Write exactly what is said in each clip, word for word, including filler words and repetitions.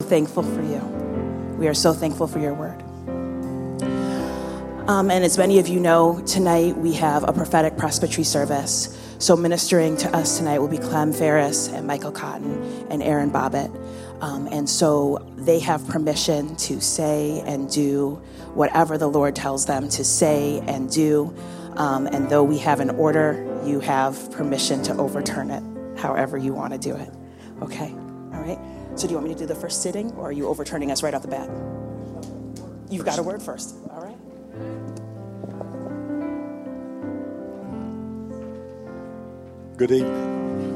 thankful for you. We are so thankful for your word. Um, and as many of you know, tonight we have a prophetic presbytery service. So ministering to us tonight will be Clem Ferris and Michael Cotton and Aaron Bobbitt. Um, and so they have permission to say and do whatever the Lord tells them to say and do. Um, and though we have an order, you have permission to overturn it however you want to do it. Okay? All right? So do you want me to do the first sitting, or are you overturning us right off the bat? You've got a word first. All right? Good evening.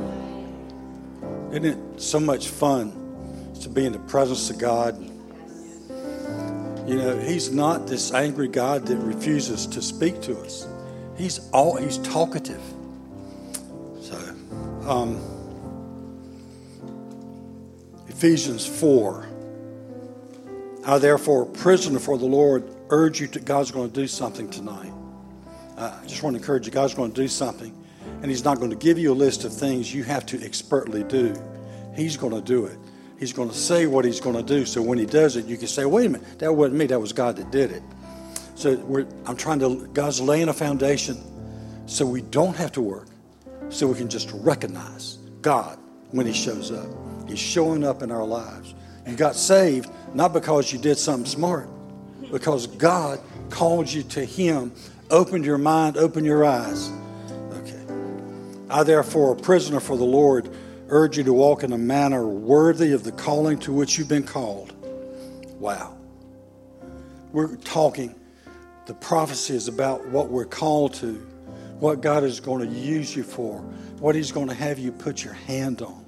Isn't it so much fun to be in the presence of God? You know, he's not this angry God that refuses to speak to us. He's all he's talkative. So, um, Ephesians four. I therefore, prisoner for the Lord, urge you to. God's going to do something tonight. Uh, I just want to encourage you. God's going to do something. And he's not going to give you a list of things you have to expertly do. He's going to do it. He's going to say what he's going to do. So when he does it, you can say, wait a minute, that wasn't me. That was God that did it. So we're, I'm trying to, God's laying a foundation so we don't have to work. So we can just recognize God when he shows up. He's showing up in our lives. You got saved not because you did something smart, because God called you to him, opened your mind, opened your eyes. I, therefore, a prisoner for the Lord, urge you to walk in a manner worthy of the calling to which you've been called. Wow. We're talking, the prophecy is about what we're called to, what God is going to use you for, what he's going to have you put your hand on.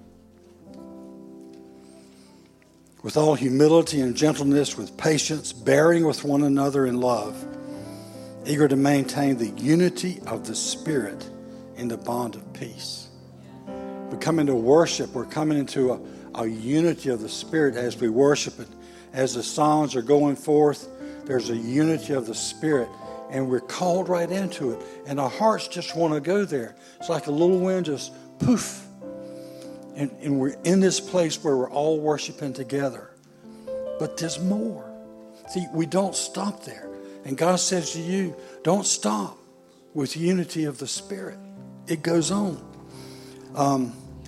With all humility and gentleness, with patience, bearing with one another in love, eager to maintain the unity of the Spirit in the bond of peace. We come into worship. We're coming into a, a unity of the Spirit as we worship it. As the songs are going forth, there's a unity of the Spirit, and we're called right into it. And our hearts just want to go there. It's like a little wind just poof. And, and we're in this place where we're all worshiping together. But there's more. See, we don't stop there. And God says to you, don't stop with unity of the Spirit. It goes on. Um,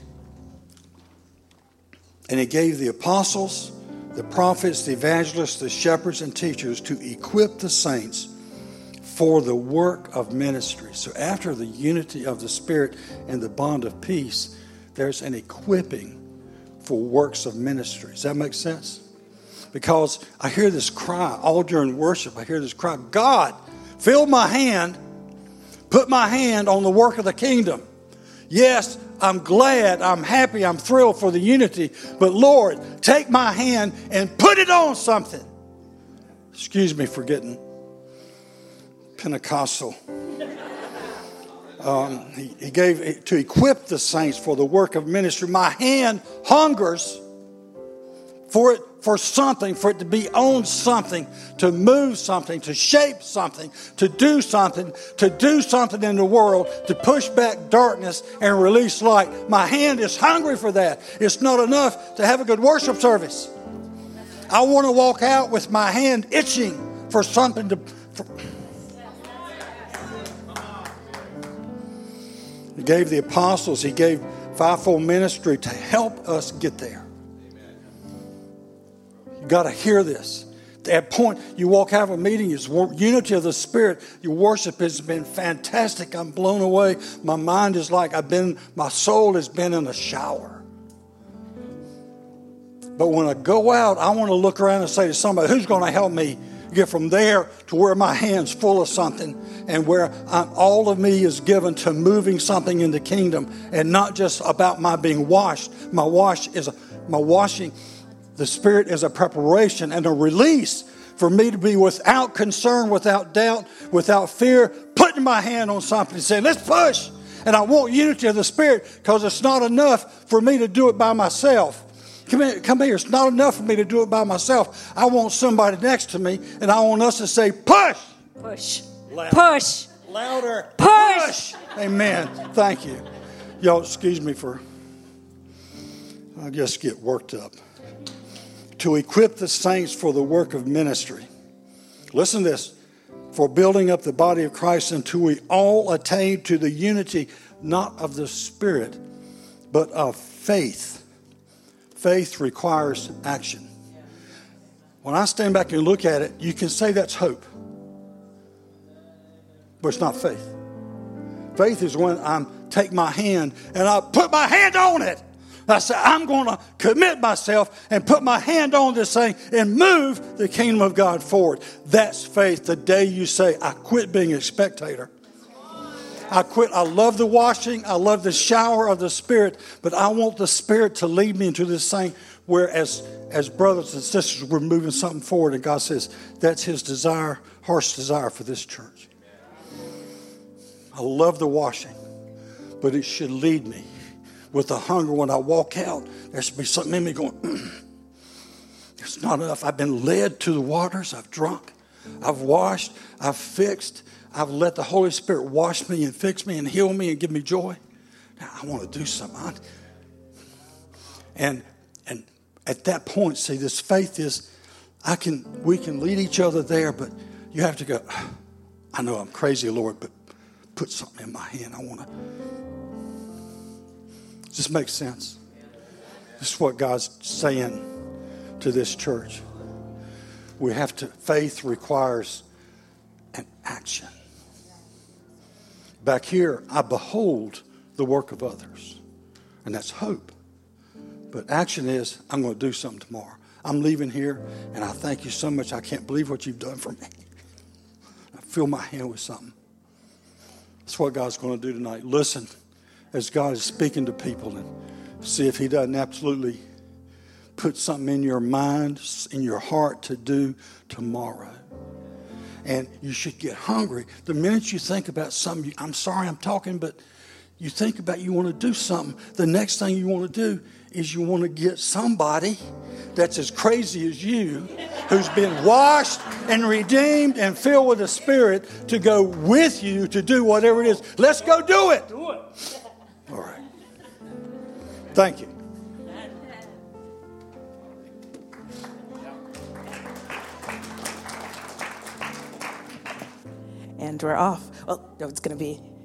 and he gave the apostles, the prophets, the evangelists, the shepherds, and teachers to equip the saints for the work of ministry. So after the unity of the Spirit and the bond of peace, there's an equipping for works of ministry. Does that make sense? Because I hear this cry all during worship. I hear this cry, God, fill my hand. Put my hand on the work of the kingdom. Yes, I'm glad, I'm happy, I'm thrilled for the unity. But Lord, take my hand and put it on something. Excuse me for getting Pentecostal. Um, he, he gave to equip the saints for the work of ministry. My hand hungers for it, for something, for it to be on something, to move something, to shape something, to do something, to do something in the world, to push back darkness and release light. My hand is hungry for that. It's not enough to have a good worship service. I want to walk out with my hand itching for something to... For... He gave the apostles, he gave fivefold ministry to help us get there. You got to hear this. At that point, you walk out of a meeting, it's unity of the Spirit. Your worship has been fantastic. I'm blown away. My mind is like I've been, my soul has been in a shower. But when I go out, I want to look around and say to somebody, who's going to help me get from there to where my hand's full of something and where I'm, all of me is given to moving something in the kingdom and not just about my being washed. My wash is a, my washing. The Spirit is a preparation and a release for me to be without concern, without doubt, without fear, putting my hand on something and saying, let's push. And I want unity of the Spirit because it's not enough for me to do it by myself. Come here, come here. It's not enough for me to do it by myself. I want somebody next to me, and I want us to say, push. Push. Louder. Push. Louder. Push. Push. Amen. Thank you. Y'all, excuse me for, I just get worked up. to equip the saints for the work of ministry. Listen to this. For building up the body of Christ until we all attain to the unity, not of the Spirit, but of faith. Faith requires action. When I stand back and look at it, you can say that's hope. But it's not faith. Faith is when I take my hand and I put my hand on it. I say, I'm going to commit myself and put my hand on this thing and move the kingdom of God forward. That's faith. The day you say, I quit being a spectator. I quit. I love the washing. I love the shower of the Spirit. But I want the Spirit to lead me into this thing where as, as brothers and sisters, we're moving something forward. And God says, that's his desire, harsh desire for this church. I love the washing. But it should lead me with a hunger when I walk out. There should be something in me going, mm, it's not enough. I've been led to the waters. I've drunk. I've washed. I've fixed. I've let the Holy Spirit wash me and fix me and heal me and give me joy. Now I want to do something. I, and and at that point, see, this faith is, I can we can lead each other there, but you have to go, I know I'm crazy, Lord, but put something in my hand. I want to. Does this make sense? This is what God's saying to this church. We have to, faith requires an action. Back here, I behold the work of others. And that's hope. But action is, I'm going to do something tomorrow. I'm leaving here, and I thank you so much. I can't believe what you've done for me. I fill my hand with something. That's what God's going to do tonight. Listen as God is speaking to people and see if he doesn't absolutely put something in your mind, in your heart to do tomorrow. And you should get hungry. The minute you think about something, I'm sorry I'm talking, but you think about you want to do something. The next thing you want to do is you want to get somebody that's as crazy as you, who's been washed and redeemed and filled with the Spirit to go with you to do whatever it is. Let's go do it. Do it. All right. Thank you. And we're off. Well, no, it's going to be